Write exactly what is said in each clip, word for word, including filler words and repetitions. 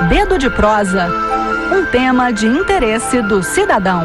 Dedo de Prosa, um tema de interesse do cidadão.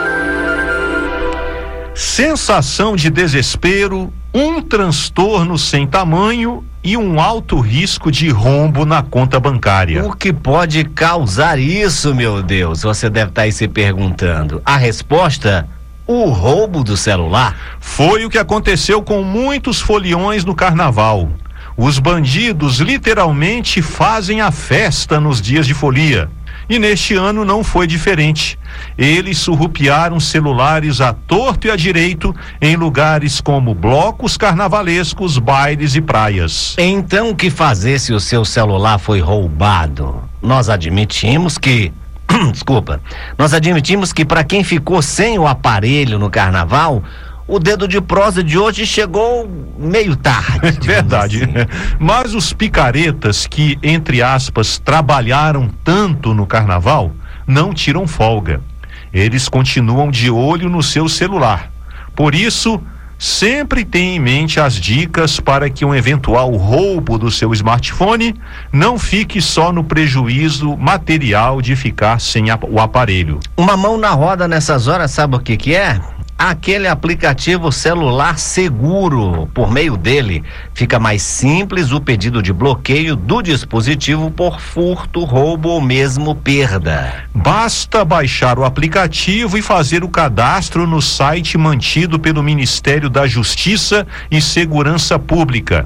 Sensação de desespero, um transtorno sem tamanho e um alto risco de rombo na conta bancária. O que pode causar isso, meu Deus? Você deve estar aí se perguntando. A resposta: o roubo do celular. Foi o que aconteceu com muitos foliões no carnaval. Os bandidos literalmente fazem a festa nos dias de folia. E neste ano não foi diferente. Eles surrupiaram celulares à torto e à direito em lugares como blocos carnavalescos, bailes e praias. Então o que fazer se o seu celular foi roubado? Nós admitimos que... Desculpa. Nós admitimos que para quem ficou sem o aparelho no carnaval, o Dedo de Prosa de hoje chegou meio tarde. Verdade. Assim. Mas os picaretas que, entre aspas, trabalharam tanto no carnaval, não tiram folga. Eles continuam de olho no seu celular. Por isso, sempre tenha em mente as dicas para que um eventual roubo do seu smartphone não fique só no prejuízo material de ficar sem a, o aparelho. Uma mão na roda nessas horas, sabe o que que é? Aquele aplicativo Celular Seguro. Por meio dele, fica mais simples o pedido de bloqueio do dispositivo por furto, roubo ou mesmo perda. Basta baixar o aplicativo e fazer o cadastro no site mantido pelo Ministério da Justiça e Segurança Pública,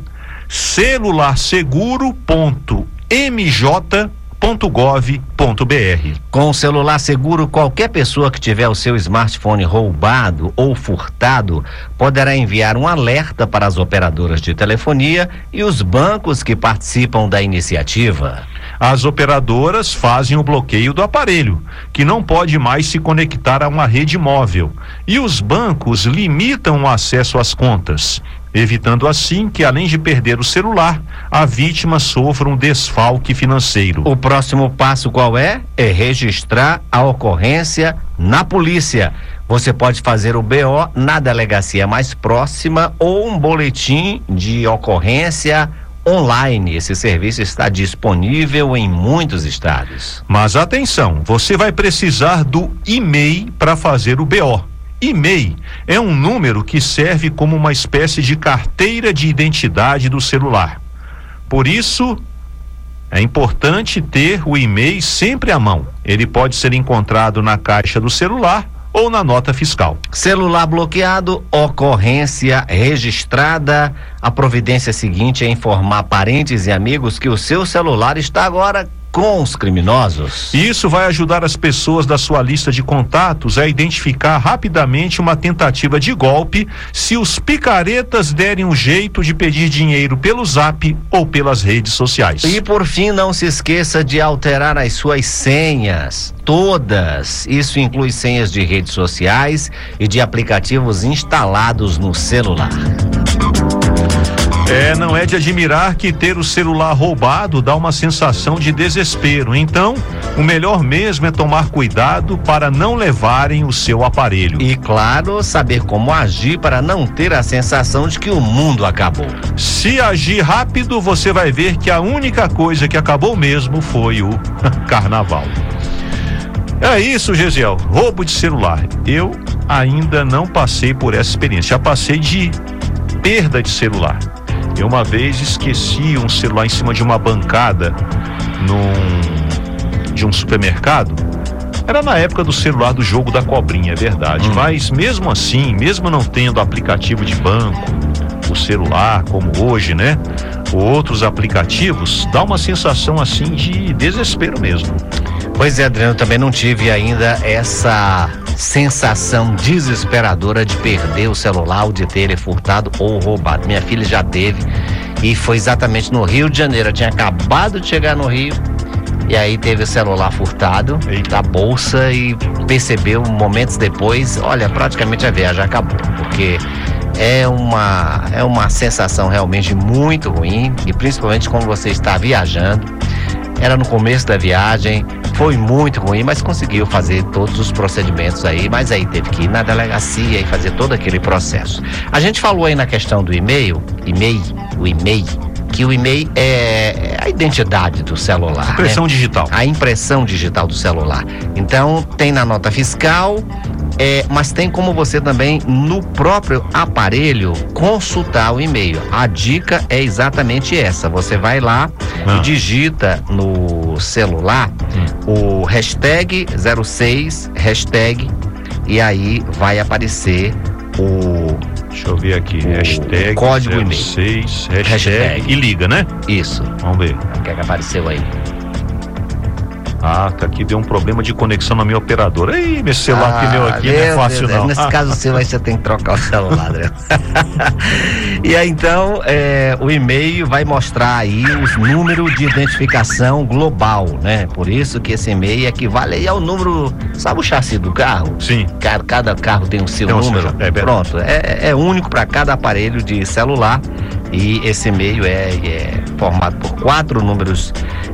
celular seguro ponto m j ponto gov ponto b r. Com o Celular Seguro, qualquer pessoa que tiver o seu smartphone roubado ou furtado poderá enviar um alerta para as operadoras de telefonia e os bancos que participam da iniciativa. As operadoras fazem o bloqueio do aparelho, que não pode mais se conectar a uma rede móvel, e os bancos limitam o acesso às contas, evitando assim que, além de perder o celular, a vítima sofra um desfalque financeiro. O próximo passo qual é? É registrar a ocorrência na polícia. Você pode fazer o B O na delegacia mais próxima ou um boletim de ocorrência online. Esse serviço está disponível em muitos estados. Mas atenção, você vai precisar do e-mail para fazer o B O. E-mail é um número que serve como uma espécie de carteira de identidade do celular. Por isso, é importante ter o e-mail sempre à mão. Ele pode ser encontrado na caixa do celular ou na nota fiscal. Celular bloqueado, ocorrência registrada. A providência seguinte é informar parentes e amigos que o seu celular está agora com os criminosos. Isso vai ajudar as pessoas da sua lista de contatos a identificar rapidamente uma tentativa de golpe se os picaretas derem um jeito de pedir dinheiro pelo Zap ou pelas redes sociais. E por fim, não se esqueça de alterar as suas senhas, todas. Isso inclui senhas de redes sociais e de aplicativos instalados no celular. É, não é de admirar que ter o celular roubado dá uma sensação de desespero. Então, o melhor mesmo é tomar cuidado para não levarem o seu aparelho. E, claro, saber como agir para não ter a sensação de que o mundo acabou. Se agir rápido, você vai ver que a única coisa que acabou mesmo foi o carnaval. É isso, Gesiel. Roubo de celular. Eu ainda não passei por essa experiência. Já passei de perda de celular. Eu uma vez esqueci um celular em cima de uma bancada num, de um supermercado. Era na época do celular do jogo da cobrinha, é verdade. Hum. Mas mesmo assim, mesmo não tendo aplicativo de banco, o celular, como hoje, né? Ou outros aplicativos, dá uma sensação assim de desespero mesmo. Pois é, Adriano, também não tive ainda essa sensação desesperadora de perder o celular ou de ter ele furtado ou roubado. Minha filha já teve e foi exatamente no Rio de Janeiro. Eu tinha acabado de chegar no Rio e aí teve o celular furtado da bolsa e percebeu momentos depois, olha, praticamente a viagem acabou, porque é uma, é uma sensação realmente muito ruim, e principalmente quando você está viajando. Era no começo da viagem, foi muito ruim, mas conseguiu fazer todos os procedimentos aí, mas aí teve que ir na delegacia e fazer todo aquele processo. A gente falou aí na questão do e-mail, e-mail, o e-mail, que o e-mail é a identidade do celular. Impressão né? digital. A impressão digital do celular. Então, tem na nota fiscal, é, mas tem como você também, no próprio aparelho, consultar o e-mail. A dica é exatamente essa. Você vai lá Ah. e digita no celular o hashtag zero seis, hashtag, e aí vai aparecer o... Deixa eu ver aqui. O Hashtag código zero e-mail. seis, hashtag, Hashtag. e liga, né? Isso. Vamos ver. O que é que apareceu aí? Ah, tá aqui, deu um problema de conexão na minha operadora. Ih, meu celular que meu aqui não é meu fácil Deus, não. Nesse caso seu aí você tem que trocar o celular, né? E aí então, é, o e-mail vai mostrar aí os números de identificação global, né? Por isso que esse e-mail equivale aí ao número, sabe o chassi do carro? Sim. Cada, cada carro tem o seu Tem o seu, número. é verdade. Pronto, é, é único para cada aparelho de celular e esse e-mail é, é formado por quatro números,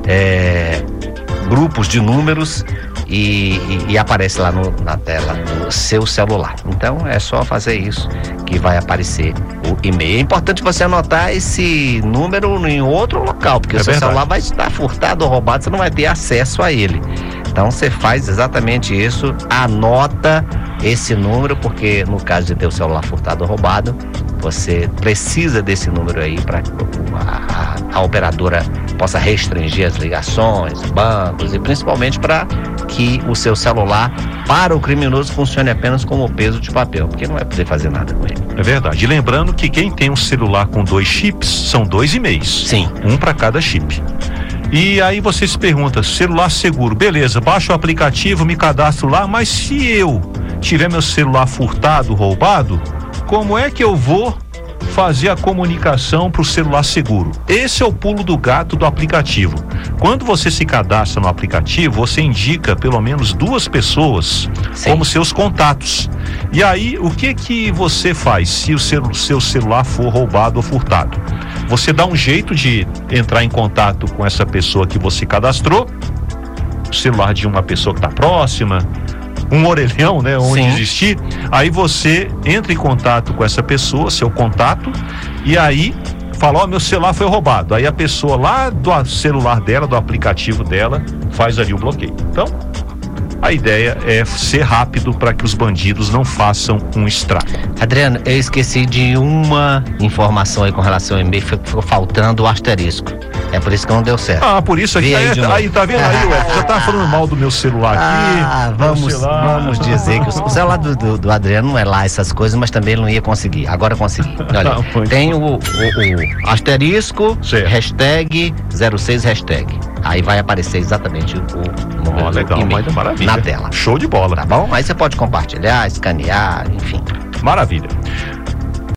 é, grupos de números e, e, e aparece lá no, na tela do seu celular. Então é só fazer isso que vai aparecer o e-mail. É importante você anotar esse número em outro local, porque É o seu verdade. celular vai estar furtado ou roubado, você não vai ter acesso a ele. Então você faz exatamente isso, anota esse número, porque no caso de ter o celular furtado ou roubado, você precisa desse número aí para que a, a, a operadora possa restringir as ligações, bancos e principalmente para que o seu celular para o criminoso funcione apenas como peso de papel, porque não vai poder fazer nada com ele. É verdade. E lembrando que quem tem um celular com dois chips, são dois e-mails. Sim. Um para cada chip. E aí você se pergunta, celular seguro, beleza, baixa o aplicativo, me cadastro lá, mas se eu tiver meu celular furtado, roubado, como é que eu vou fazer a comunicação para o celular seguro? Esse é o pulo do gato do aplicativo. Quando você se cadastra no aplicativo, você indica pelo menos duas pessoas Sim. como seus contatos. E aí, o que que você faz se o seu, seu celular for roubado ou furtado? Você dá um jeito de entrar em contato com essa pessoa que você cadastrou, o celular de uma pessoa que está próxima, um orelhão, né, onde Sim. existir. Aí você entra em contato com essa pessoa, seu contato, e aí fala, ó, meu celular foi roubado. Aí a pessoa lá do celular dela, do aplicativo dela, faz ali o bloqueio. Então, a ideia é ser rápido para que os bandidos não façam um estrago. Adriano, eu esqueci de uma informação aí com relação ao e-mail, ficou faltando o asterisco. É por isso que não deu certo. Ah, por isso aqui, Vê aí aí, de novo. aí tá vendo aí, ué, já tá falando mal do meu celular aqui. Ah, meu vamos, celular. vamos dizer que o celular do, do, do Adriano não é lá essas coisas, mas também ele não ia conseguir. Agora consegui. Olha, Tá, muito tem o, o, o asterisco, Certo. hashtag zero seis hashtag. Aí vai aparecer exatamente o número Ó, do legal, e-mail mas maravilha. na tela. Show de bola. Tá bom? Aí você pode compartilhar, escanear, enfim. Maravilha.